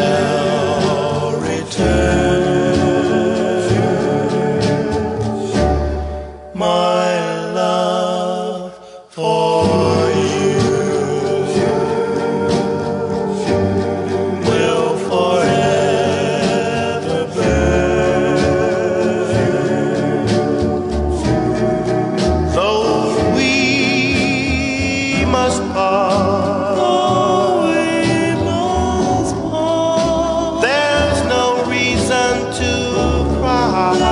shall return. My love for you will forever burn. Though we must part, there's no reason to cry.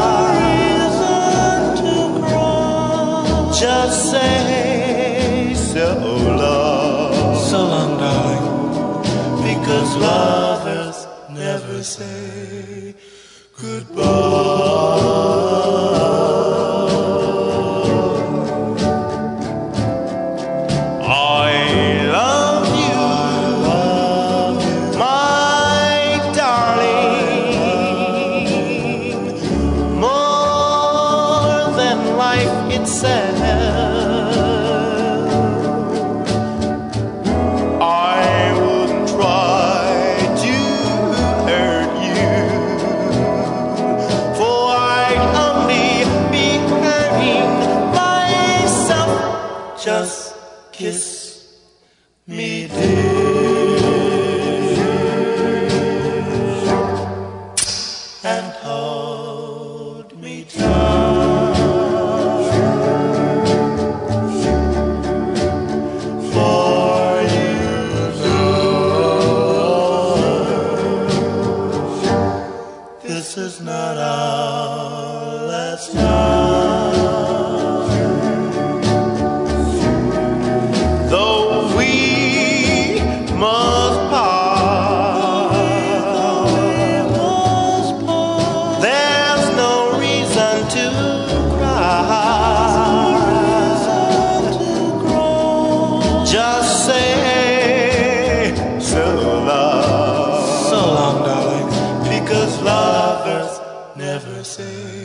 Just say so long. So long, darling. Because lovers never say goodbye. I love you, my darling, more than life itself. I wouldn't try to hurt you, for I'd only be hurting myself. Just kiss me, dear, and hold me tight. For you know this is not our last time. Though we must part, there's no reason to cry. Just say so long. So long, darling. Because lovers never say